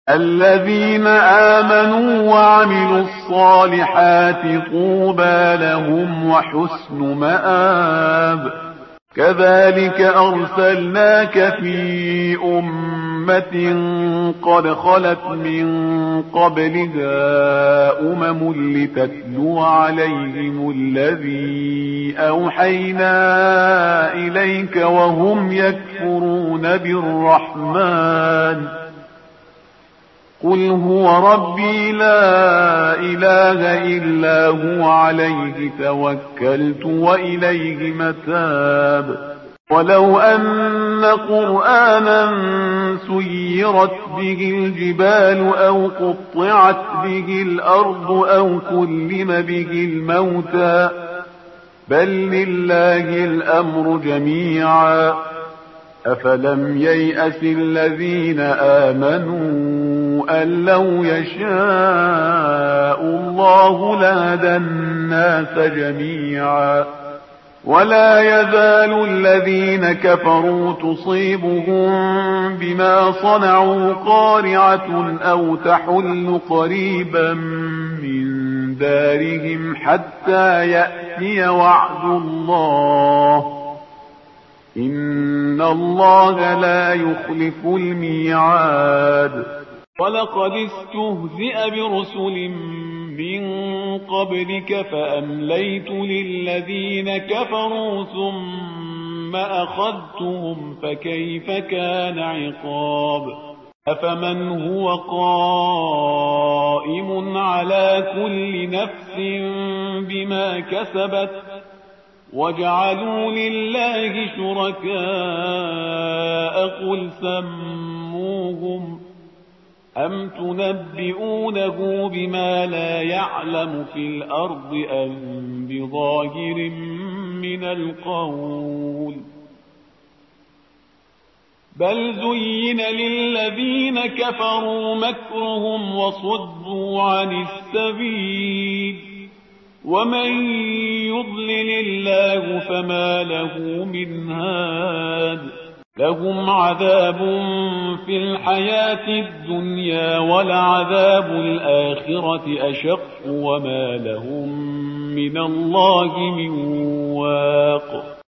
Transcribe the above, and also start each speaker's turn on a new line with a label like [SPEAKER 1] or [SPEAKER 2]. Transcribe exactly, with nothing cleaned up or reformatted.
[SPEAKER 1] الذين آمنوا وعملوا الصالحات طوبى لهم وحسن مآب. كذلك أرسلناك في أمة قد خلت من قبلها أمم لتتلو عليهم الذي أوحينا إليك وهم يكفرون بالرحمن. قل هو ربي لا إله إلا هو عليه توكلت وإليه متاب. ولو أن قرآنا سيرت به الجبال أو قطعت به الأرض أو كلم به الموتى بل لله الأمر جميعا. أفلم ييأس الذين آمنوا أن لو يشاء الله لهدى الناس جميعا. ولا يزال الذين كفروا تصيبهم بما صنعوا قارعة أو تحل قريبا من دارهم حتى يأتي وعد الله إن الله لا يخلف الميعاد. ولقد استهزئ برسل من قبلك فأمليت للذين كفروا ثم أخذتهم فكيف كان عقاب. أفمن هو قائم على كل نفس بما كسبت وجعلوا لله شركاء قل سموهم أم تنبئونه بما لا يعلم في الأرض أم بظاهر من القول بل زين للذين كفروا مكرهم وصدوا عن السبيل ومن يضلل الله فما له من هاد. لهم عذاب في الحياة الدنيا ولعذاب الآخرة أشق وما لهم من الله من واق.